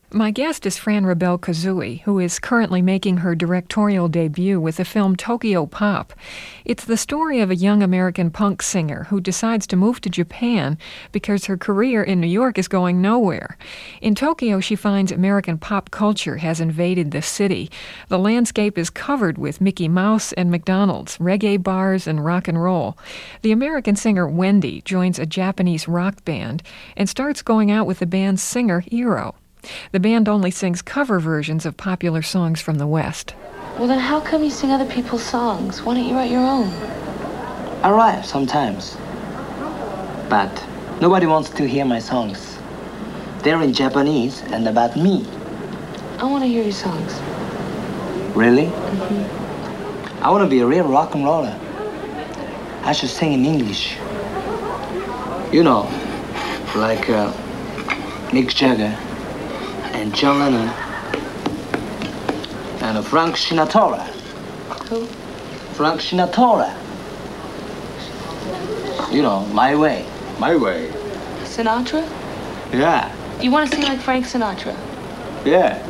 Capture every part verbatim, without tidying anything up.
My guest is Fran Rebel Kazooie, who is currently making her directorial debut with the film Tokyo Pop. It's the story of a young American punk singer who decides to move to Japan because her career in New York is going nowhere. In Tokyo, she finds American pop culture has invaded the city. The landscape is covered with Mickey Mouse and McDonald's, reggae bars, and rock and roll. The American singer Wendy joins a Japanese rock band and starts going out with the band's singer, Hiro. The band only sings cover versions of popular songs from the West. Well, then how come you sing other people's songs? Why don't you write your own? I write sometimes. But nobody wants to hear my songs. They're in Japanese and about me. I want to hear your songs. Really? Mm-hmm. I want to be a real rock and roller. I should sing in English. You know, like uh, Mick Jagger and John Lennon and Frank Sinatra. Who? Frank Sinatra. You know, My Way. My Way. Sinatra? Yeah. You want to sing like Frank Sinatra? Yeah.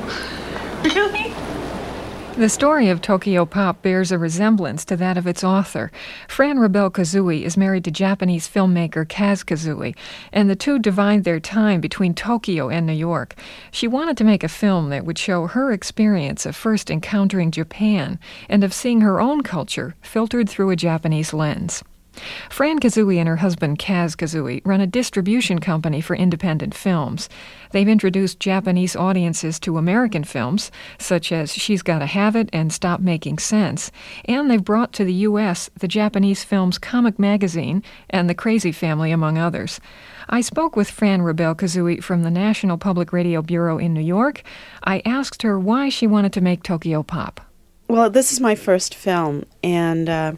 Really? The story of Tokyo Pop bears a resemblance to that of its author. Fran Rebel Kazooie is married to Japanese filmmaker Kaz Kazooie, and the two divide their time between Tokyo and New York. She wanted to make a film that would show her experience of first encountering Japan and of seeing her own culture filtered through a Japanese lens. Fran Kazooie and her husband Kaz Kazooie run a distribution company for independent films. They've introduced Japanese audiences to American films, such as She's Gotta Have It and Stop Making Sense, and they've brought to the U S the Japanese films Comic Magazine and The Crazy Family, among others. I spoke with Fran Rebel Kazooie from the National Public Radio Bureau in New York. I asked her why she wanted to make Tokyo Pop. Well, this is my first film, and uh,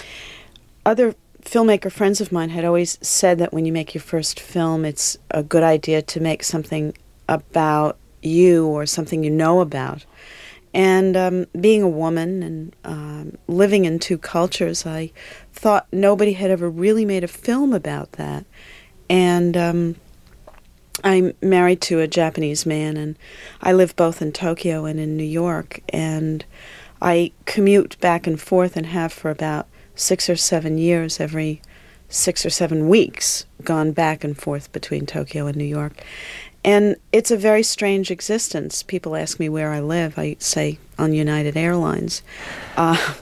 other filmmaker friends of mine had always said that when you make your first film, it's a good idea to make something about you or something you know about. And um, being a woman and um, living in two cultures, I thought nobody had ever really made a film about that. And um, I'm married to a Japanese man, and I live both in Tokyo and in New York. And I commute back and forth and have for about six or seven years, every six or seven weeks, gone back and forth between Tokyo and New York. And it's a very strange existence. People ask me where I live. I say on United Airlines. Uh,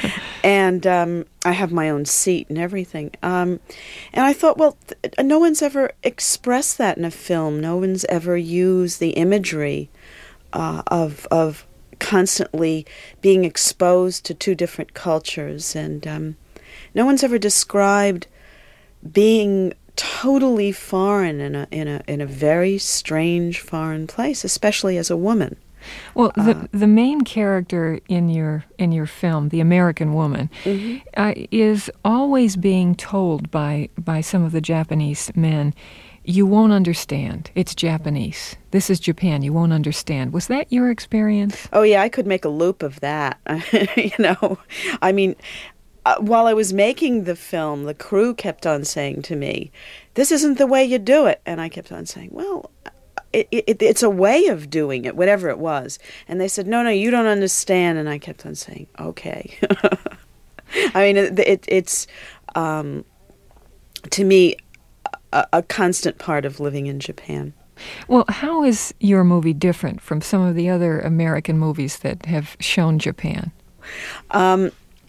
and um, I have my own seat and everything. Um, and I thought, well, th- no one's ever expressed that in a film. No one's ever used the imagery uh, of of constantly being exposed to two different cultures, and um, no one's ever described being totally foreign in a in a in a very strange foreign place, especially as a woman. Well, the uh, the main character in your in your film, the American woman, mm-hmm. uh, is always being told by by some of the Japanese men, "You won't understand. It's Japanese. This is Japan. You won't understand." Was that your experience? Oh, yeah, I could make a loop of that. you know, I mean, uh, while I was making the film, the crew kept on saying to me, "This isn't the way you do it." And I kept on saying, well, it, it, it's a way of doing it, whatever it was. And they said, no, no, you don't understand. And I kept on saying, okay. I mean, it, it, it's, um, to me, a, a constant part of living in Japan. Well, how is your movie different from some of the other American movies that have shown Japan? Um,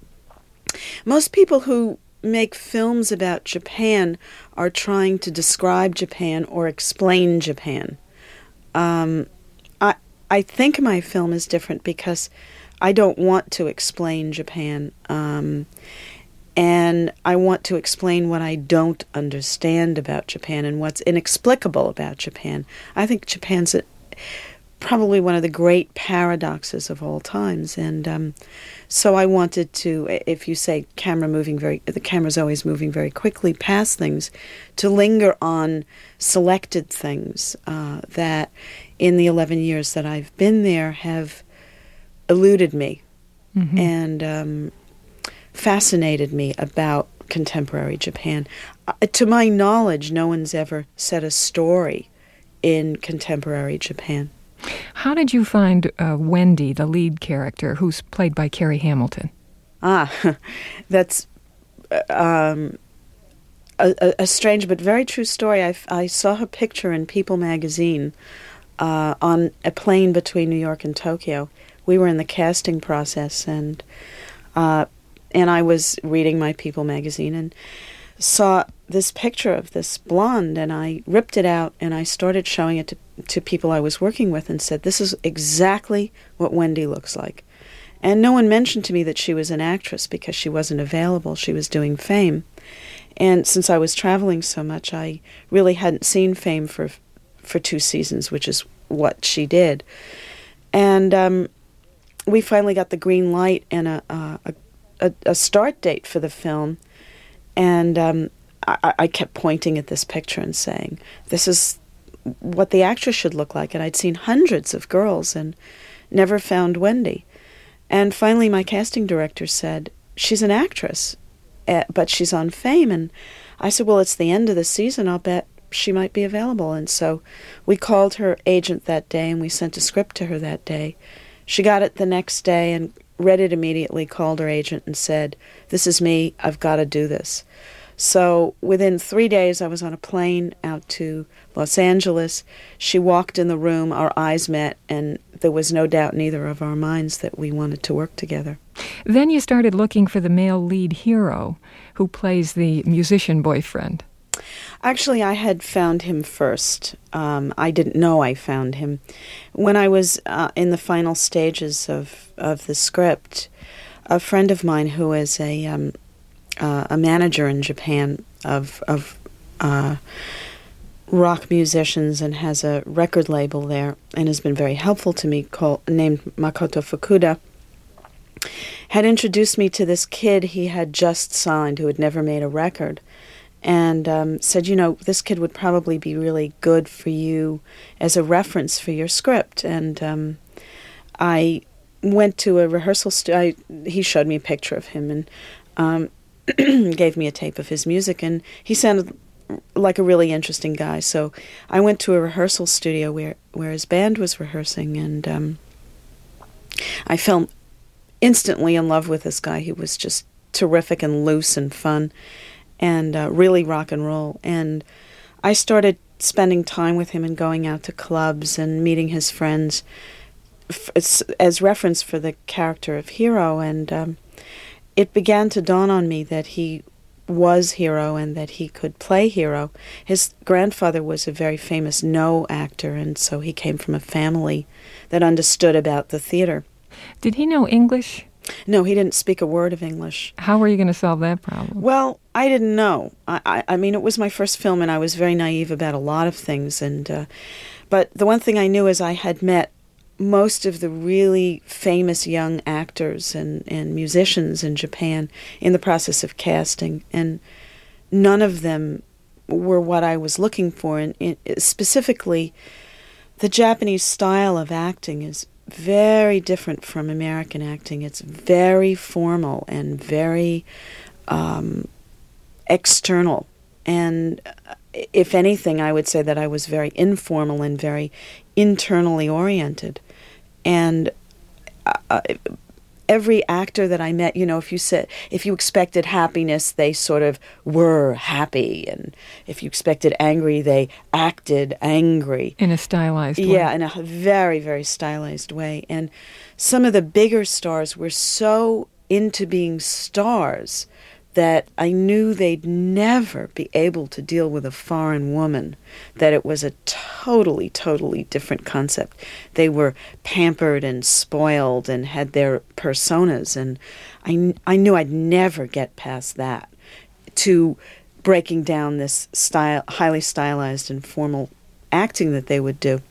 most people who make films about Japan are trying to describe Japan or explain Japan. Um, I I think my film is different because I don't want to explain Japan. Um, And I want to explain what I don't understand about Japan and what's inexplicable about Japan. I think Japan's a, probably one of the great paradoxes of all times. And um, so I wanted to, if you say camera moving very, the camera's always moving very quickly past things, to linger on selected things uh, that in the eleven years that I've been there have eluded me. Mm-hmm. And um fascinated me about contemporary Japan. Uh, to my knowledge, no one's ever set a story in contemporary Japan. How did you find uh, Wendy, the lead character, who's played by Carrie Hamilton? Ah, that's um, a, a strange but very true story. I, I saw her picture in People magazine uh, on a plane between New York and Tokyo. We were in the casting process, and uh, and I was reading my People magazine and saw this picture of this blonde, and I ripped it out and I started showing it to, to people I was working with and said, this is exactly what Wendy looks like. And no one mentioned to me that she was an actress because she wasn't available. She was doing Fame. And since I was traveling so much, I really hadn't seen Fame for for two seasons, which is what she did. And um, we finally got the green light and a, a, a, a start date for the film. And um, I, I kept pointing at this picture and saying, this is what the actress should look like. And I'd seen hundreds of girls and never found Wendy. And finally my casting director said, she's an actress, uh, but she's on Fame. And I said, well, it's the end of the season. I'll bet she might be available. And so we called her agent that day and we sent a script to her that day. She got it the next day and read it immediately, called her agent and said, this is me, I've got to do this. So within three days I was on a plane out to Los Angeles. She walked in the room, our eyes met, and there was no doubt in either of our minds that we wanted to work together. Then you started looking for the male lead hero who plays the musician boyfriend. Actually, I had found him first. Um, I didn't know I found him. When I was uh, in the final stages of, of the script, a friend of mine who is a um, uh, a manager in Japan of of uh, rock musicians and has a record label there and has been very helpful to me, called, named Makoto Fukuda, had introduced me to this kid he had just signed who had never made a record. And um, said, you know, this kid would probably be really good for you as a reference for your script. And um, I went to a rehearsal studio. He showed me a picture of him and um, gave me a tape of his music. And he sounded like a really interesting guy. So I went to a rehearsal studio where, where his band was rehearsing. And um, I fell instantly in love with this guy. He was just terrific and loose and fun. And uh, really rock and roll. And I started spending time with him and going out to clubs and meeting his friends f- as, as reference for the character of Hiro. And um, it began to dawn on me that he was Hiro and that he could play Hiro. His grandfather was a very famous No actor, and so he came from a family that understood about the theater. Did he know English? No, he didn't speak a word of English. How were you going to solve that problem? Well, I didn't know. I, I, I mean, it was my first film, and I was very naive about a lot of things. And uh, but the one thing I knew is I had met most of the really famous young actors and, and musicians in Japan in the process of casting, and none of them were what I was looking for. And it, specifically, the Japanese style of acting is very different from American acting. It's very formal and very um, external. And if anything, I would say that I was very informal and very internally oriented. And uh, every actor that I met, you know, if you said, if you expected happiness, they sort of were happy. And if you expected angry, they acted angry. In a stylized way. Yeah, in a very, very stylized way. And some of the bigger stars were so into being stars that I knew they'd never be able to deal with a foreign woman, that it was a totally, totally different concept. They were pampered and spoiled and had their personas, and I, I knew I'd never get past that to breaking down this style, highly stylized and formal acting that they would do.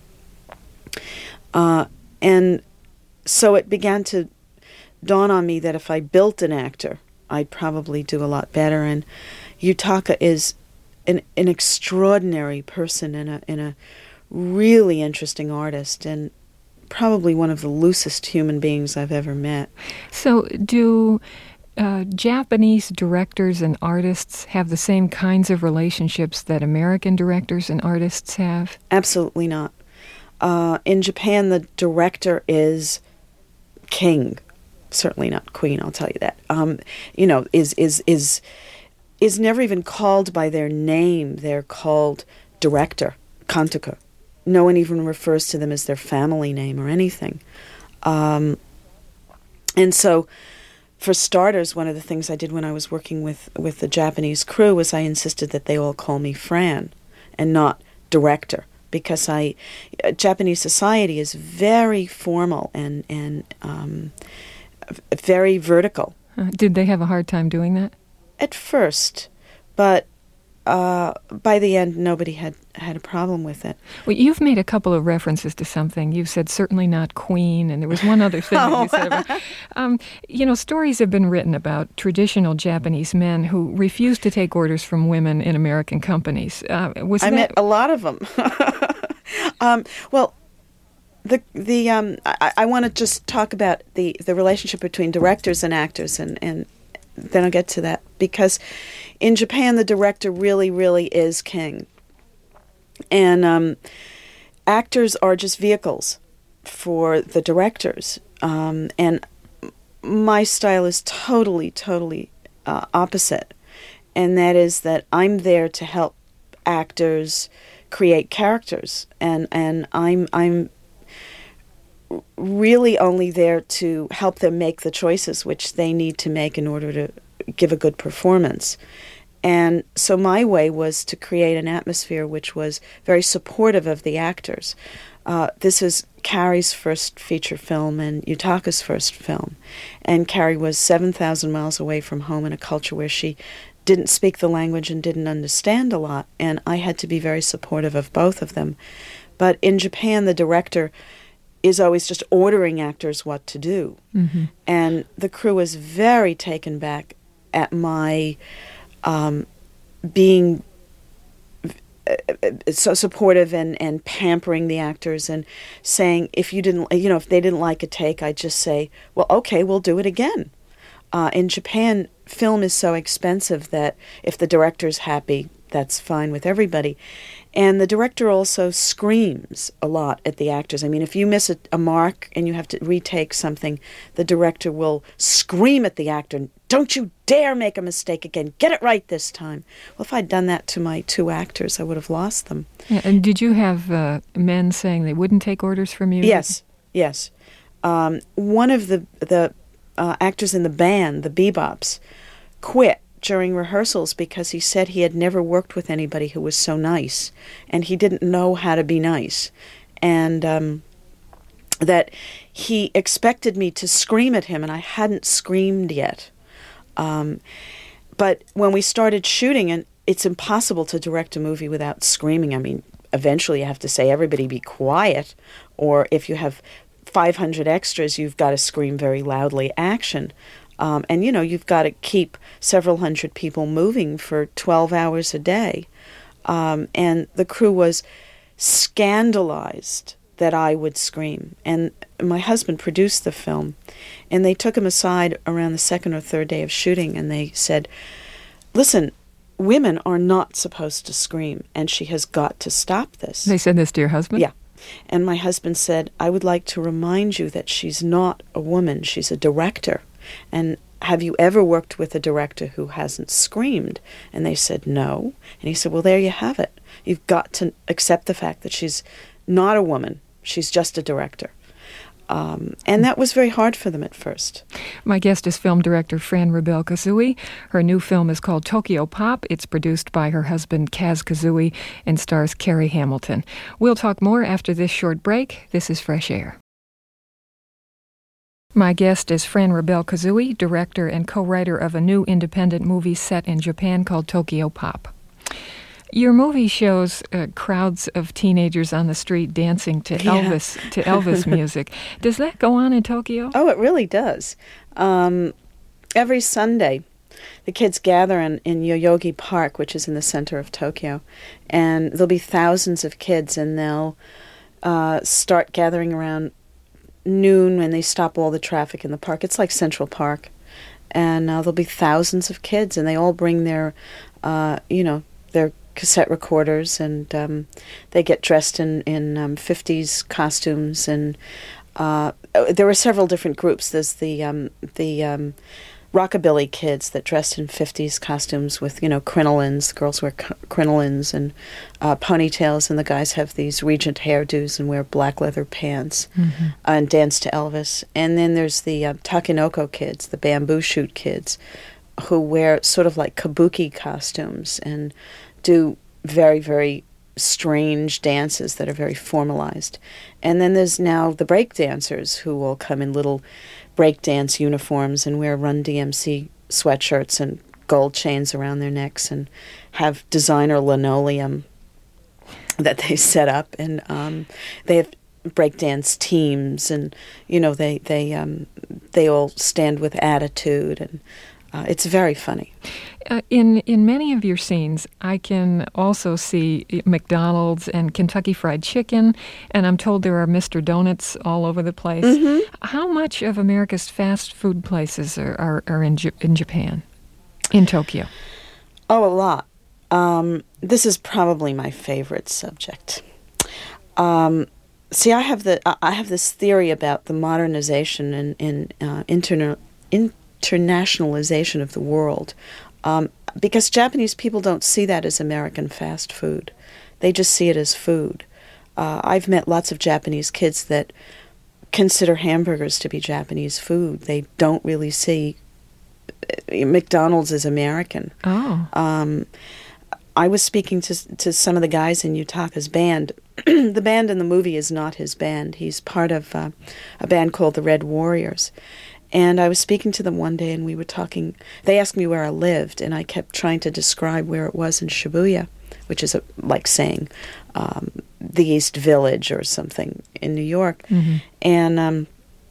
Uh, and so it began to dawn on me that if I built an actor, I'd probably do a lot better. And Yutaka is an an extraordinary person and a and a really interesting artist, and probably one of the loosest human beings I've ever met. So do uh, Japanese directors and artists have the same kinds of relationships that American directors and artists have? Absolutely not. Uh, in Japan, the director is king. Certainly not queen, I'll tell you that. Um, you know, is is is is never even called by their name. They're called director, kantoku. No one even refers to them as their family name or anything. Um, and so, for starters, one of the things I did when I was working with, with the Japanese crew was I insisted that they all call me Fran and not director, because I, uh, Japanese society is very formal and, and um, very vertical. Uh, did they have a hard time doing that? At first, but uh, by the end, nobody had, had a problem with it. Well, you've made a couple of references to something. You've said certainly not queen, and there was one other thing oh. that you said about... Um, you know, stories have been written about traditional Japanese men who refused to take orders from women in American companies. Uh, was I that... met a lot of them. um, well, the the um, I, I want to just talk about the, the relationship between directors and actors, and, and then I'll get to that, because in Japan the director really, really is king. And um, actors are just vehicles for the directors. Um, and my style is totally, totally uh, opposite. And that is that I'm there to help actors create characters. And, and I'm I'm really only there to help them make the choices which they need to make in order to give a good performance. And so my way was to create an atmosphere which was very supportive of the actors. Uh, this is Carrie's first feature film and Yutaka's first film. And Carrie was seven thousand miles away from home in a culture where she didn't speak the language and didn't understand a lot. And I had to be very supportive of both of them. But in Japan, the director is always just ordering actors what to do. Mm-hmm. And the crew was very taken back at my um, being so supportive and, and pampering the actors and saying, if you didn't, you know, if they didn't like a take, I'd just say, well, okay, we'll do it again. Uh, in Japan, film is so expensive that if the director's happy, that's fine with everybody. And the director also screams a lot at the actors. I mean, if you miss a, a mark and you have to retake something, the director will scream at the actor, don't you dare make a mistake again. Get it right this time. Well, if I'd done that to my two actors, I would have lost them. Yeah, and did you have uh, men saying they wouldn't take orders from you? Yes, yes. Um, one of the, the uh, actors in the band, the Bebops, quit during rehearsals because he said he had never worked with anybody who was so nice, and he didn't know how to be nice, and um, that he expected me to scream at him, and I hadn't screamed yet. Um, but when we started shooting, and it's impossible to direct a movie without screaming. I mean, eventually you have to say, everybody be quiet, or if you have five hundred extras, you've got to scream very loudly, action. Um, and, you know, you've got to keep several hundred people moving for twelve hours a day. Um, and the crew was scandalized that I would scream. And my husband produced the film. And they took him aside around the second or third day of shooting, and they said, listen, women are not supposed to scream, and she has got to stop this. They said this to your husband? Yeah. And my husband said, I would like to remind you that she's not a woman, she's a director. And have you ever worked with a director who hasn't screamed? And they said, no. And he said, well, there you have it. You've got to accept the fact that she's not a woman. She's just a director. Um, and that was very hard for them at first. My guest is film director Fran Rubel Kuzui. Her new film is called Tokyo Pop. It's produced by her husband Kaz Kuzui and stars Carrie Hamilton. We'll talk more after this short break. This is Fresh Air. My guest is Fran Rubel Kuzui, director and co-writer of a new independent movie set in Japan called Tokyo Pop. Your movie shows uh, crowds of teenagers on the street dancing to Yeah. Elvis to Elvis music. Does that go on in Tokyo? Oh, it really does. Um, every Sunday, the kids gather in, in Yoyogi Park, which is in the center of Tokyo, and there'll be thousands of kids, and they'll uh, start gathering around noon when they stop all the traffic in the park. It's like Central Park. and uh, there'll be thousands of kids, and they all bring their, uh, you know, their cassette recorders, and um, they get dressed in in um, fifties costumes, and uh, there were several different groups. There's the um, the um, rockabilly kids that dressed in fifties costumes with, you know, crinolines. The girls wear c- crinolines and uh, ponytails, and the guys have these regent hairdos and wear black leather pants mm-hmm. uh, and dance to Elvis. And then there's the uh, Takenoko kids, the bamboo shoot kids, who wear sort of like kabuki costumes and do very, very strange dances that are very formalized. And then there's now the break dancers, who will come in little breakdance uniforms and wear Run D M C sweatshirts and gold chains around their necks and have designer linoleum that they set up, and um, they have breakdance teams, and you know they they um, they all stand with attitude, and uh, it's very funny. Uh, in in many of your scenes, I can also see McDonald's and Kentucky Fried Chicken, and I'm told there are Mister Donuts all over the place. Mm-hmm. How much of America's fast food places are, are, are in, J- in Japan, in Tokyo? Oh, a lot. Um, this is probably my favorite subject. Um, see, I have the I have this theory about the modernization and, and uh, interna- internationalization of the world. Um, because Japanese people don't see that as American fast food. They just see it as food. Uh, I've met lots of Japanese kids that consider hamburgers to be Japanese food. They don't really see McDonald's as American. Oh. Um, I was speaking to to some of the guys in Yutaka's band. The band in the movie is not his band. He's part of uh, a band called the Red Warriors. And I was speaking to them one day, and we were talking. They asked me where I lived, and I kept trying to describe where it was in Shibuya, which is a, like saying um, the East Village or something in New York. Mm-hmm. And um,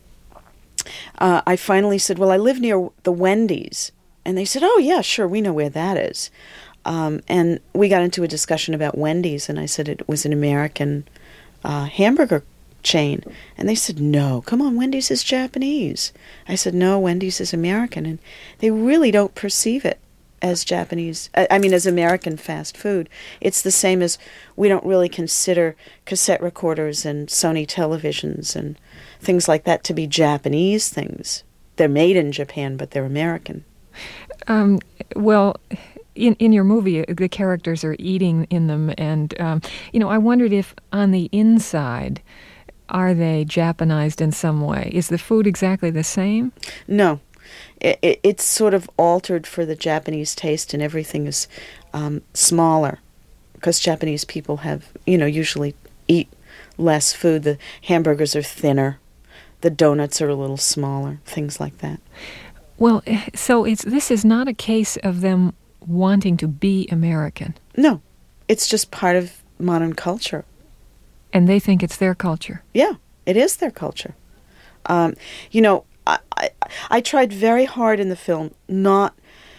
uh, I finally said, well, I live near the Wendy's. And they said, oh, yeah, sure, we know where that is. Um, and we got into a discussion about Wendy's, and I said it was an American uh, hamburger chain. And they said, no, come on, Wendy's is Japanese. I said, no, Wendy's is American. And they really don't perceive it as Japanese, I mean, as American fast food. It's the same as we don't really consider cassette recorders and Sony televisions and things like that to be Japanese things. They're made in Japan, but they're American. Um, well, in in your movie, the characters are eating in them, and, um, you know, I wondered if on the inside, are they Japanized in some way? Is the food exactly the same? No. It, it, it's sort of altered for the Japanese taste, and everything is um, smaller, because Japanese people have, you know, usually eat less food. The hamburgers are thinner. The donuts are a little smaller, things like that. Well, so it's this is not a case of them wanting to be American. No. It's just part of modern culture. And they think it's their culture. Yeah, it is their culture. Um, you know, I, I I tried very hard in the film not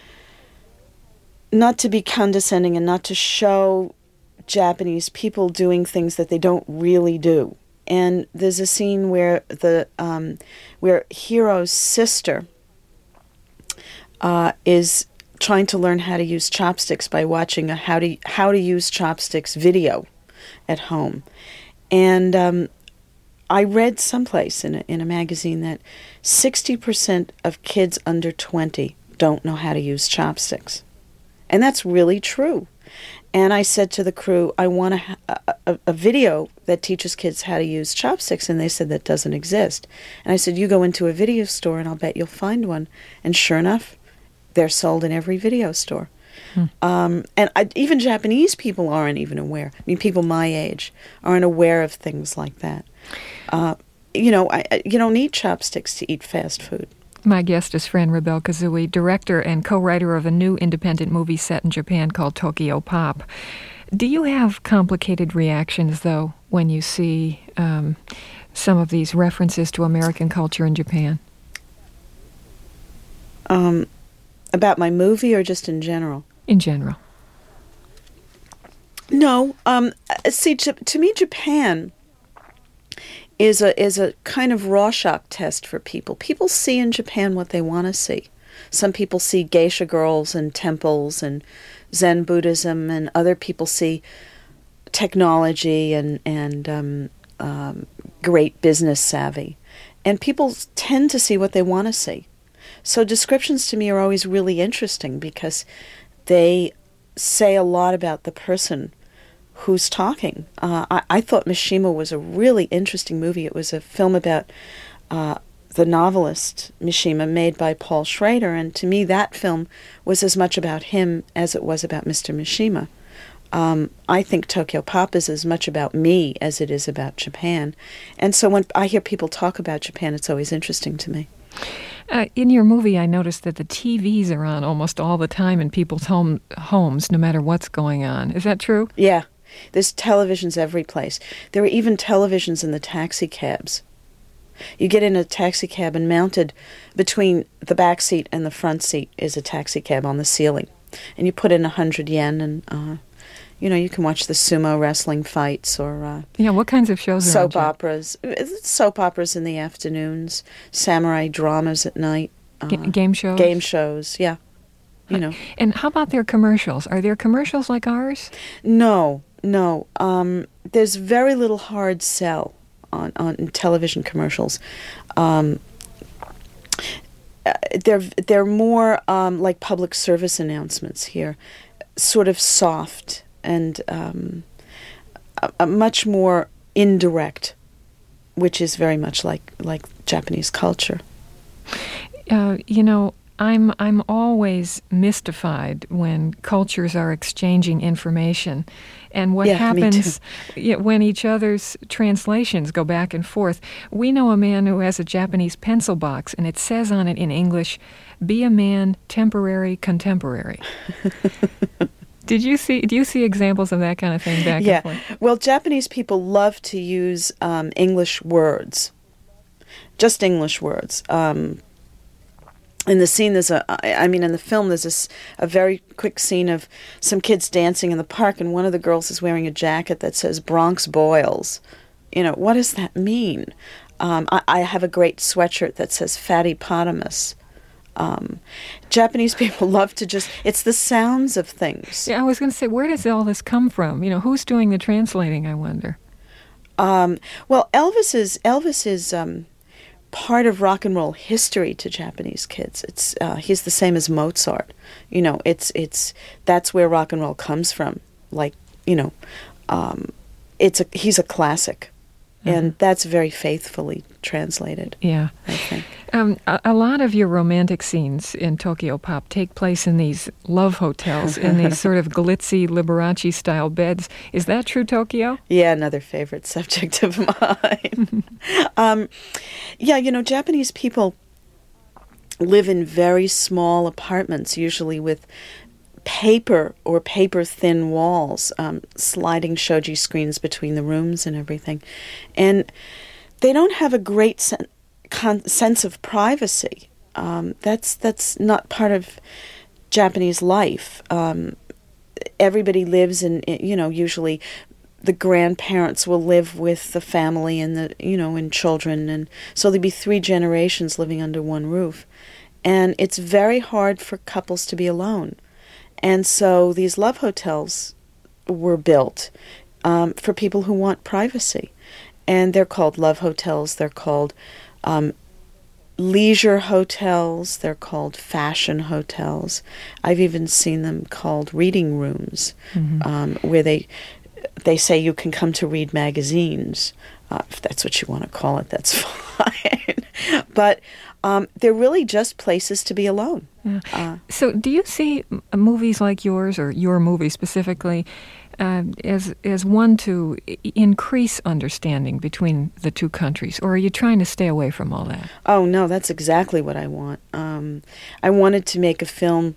not to be condescending and not to show Japanese people doing things that they don't really do. And there's a scene where the um, where Hiro's sister uh, is trying to learn how to use chopsticks by watching a how to how to use chopsticks video at home. And um, I read someplace in a, in a magazine that sixty percent of kids under twenty don't know how to use chopsticks. And that's really true. And I said to the crew, I want a, a, a video that teaches kids how to use chopsticks. And they said that doesn't exist. And I said, you go into a video store and I'll bet you'll find one. And sure enough, they're sold in every video store. Hmm. Um, and I, even Japanese people aren't even aware. I mean, people my age aren't aware of things like that. Uh, you know, I, I, you don't need chopsticks to eat fast food. My guest is Fran Rebel Kazooie, director and co-writer of a new independent movie set in Japan called Tokyo Pop. Do you have complicated reactions, though, when you see um, some of these references to American culture in Japan? Um, about my movie or just in general? In general. No. Um, see, to, to me, Japan is a is a kind of Rorschach test for people. People see in Japan what they want to see. Some people see geisha girls and temples and Zen Buddhism, and other people see technology and, and um, um, great business savvy. And people tend to see what they want to see. So descriptions to me are always really interesting because they say a lot about the person who's talking. Uh, I, I thought Mishima was a really interesting movie. It was a film about uh, the novelist Mishima, made by Paul Schrader, and to me that film was as much about him as it was about Mister Mishima. Um, I think Tokyopop is as much about me as it is about Japan. And so when I hear people talk about Japan, it's always interesting to me. Uh, in your movie, I noticed that the T Vs are on almost all the time in people's home, homes, no matter what's going on. Is that true? Yeah. There's televisions every place. There are even televisions in the taxi cabs. You get in a taxi cab and mounted between the back seat and the front seat is a taxi cab on the ceiling. And you put in a hundred yen and, uh, you know, you can watch the sumo wrestling fights or... Uh, yeah, what kinds of shows are Soap on? operas. Soap operas in the afternoons, samurai dramas at night. Uh, G- game shows? Game shows, yeah. You know. And how about their commercials? Are there commercials like ours? No, no. Um, there's very little hard sell on, on television commercials. Um, they're, they're more um, like public service announcements here, sort of soft and um, a, a much more indirect, which is very much like, like Japanese culture. Uh, you know, I'm I'm always mystified when cultures are exchanging information, and what Yeah, happens yeah, when each other's translations go back and forth. We know a man who has a Japanese pencil box, and it says on it in English, "Be a man, temporary, contemporary." Did you see? Do you see examples of that kind of thing back Yeah. and forth? Well, Japanese people love to use um, English words, just English words. Um, in the scene, there's a. I mean, in the film, there's this, a very quick scene of some kids dancing in the park, and one of the girls is wearing a jacket that says "Bronx Boils." You know, what does that mean? Um, I, I have a great sweatshirt that says "Fatty Potamus." Um, Japanese people love to just, it's the sounds of things. Yeah, I was going to say, where does all this come from? You know, who's doing the translating, I wonder? Um, well, Elvis is, Elvis is um, part of rock and roll history to Japanese kids. It's uh, he's the same as Mozart. You know, it's, it's, that's where rock and roll comes from. Like, you know, um, it's a, he's a classic. Mm-hmm. And that's very faithfully translated. Yeah. I think. Um, a, a lot of your romantic scenes in Tokyopop take place in these love hotels, in these sort of glitzy Liberace-style beds. Is that true, Tokyo? Yeah, another favorite subject of mine. um, yeah, you know, Japanese people live in very small apartments, usually with paper or paper-thin walls, um, sliding shoji screens between the rooms and everything. And they don't have a great sen- con- sense of privacy. Um, that's that's not part of Japanese life. Um, everybody lives in, you know, usually the grandparents will live with the family and the, you know, and children. And so there'd be three generations living under one roof. And it's very hard for couples to be alone. And so these love hotels were built um, for people who want privacy. And they're called love hotels. They're called um, leisure hotels. They're called fashion hotels. I've even seen them called reading rooms, mm-hmm. um, where they they say you can come to read magazines. Uh, if that's what you want to call it, that's fine. But um, they're really just places to be alone. Yeah. Uh, so do you see m- movies like yours, or your movie specifically, uh, as as one to I- increase understanding between the two countries, or are you trying to stay away from all that? Oh, no, that's exactly what I want. Um, I wanted to make a film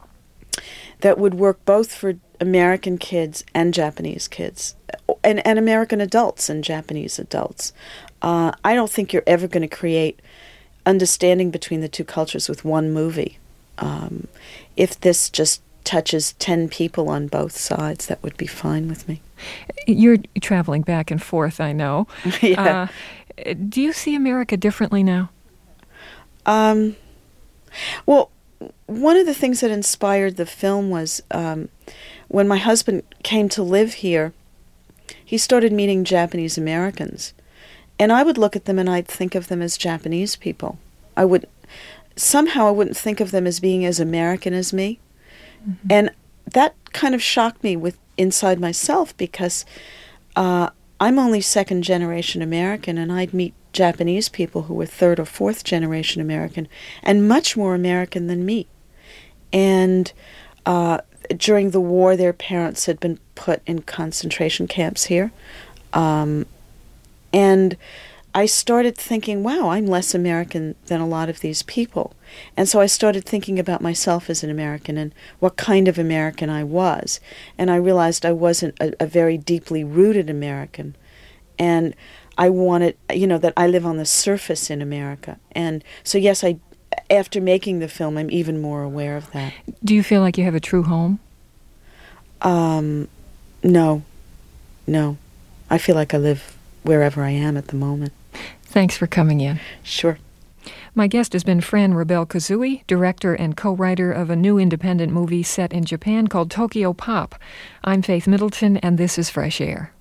that would work both for American kids and Japanese kids, and, and American adults and Japanese adults. Uh, I don't think you're ever going to create understanding between the two cultures with one movie. Um, if this just touches ten people on both sides, that would be fine with me. You're traveling back and forth, I know. Yeah. Uh, do you see America differently now? Um, well, one of the things that inspired the film was um, when my husband came to live here, he started meeting Japanese Americans. And I would look at them and I'd think of them as Japanese people. I would, somehow I wouldn't think of them as being as American as me. Mm-hmm. And that kind of shocked me with inside myself because uh, I'm only second generation American, and I'd meet Japanese people who were third or fourth generation American and much more American than me. And uh, during the war, their parents had been put in concentration camps here. Um, and I started thinking, wow, I'm less American than a lot of these people. And so I started thinking about myself as an American and what kind of American I was. And I realized I wasn't a, a very deeply rooted American. And I wanted, you know, that I live on the surface in America. And so, yes, I, after making the film, I'm even more aware of that. Do you feel like you have a true home? Um, no, no. I feel like I live wherever I am at the moment. Thanks for coming in. Sure. My guest has been Fran Rebel Kazooie, director and co-writer of a new independent movie set in Japan called Tokyo Pop. I'm Faith Middleton, and this is Fresh Air.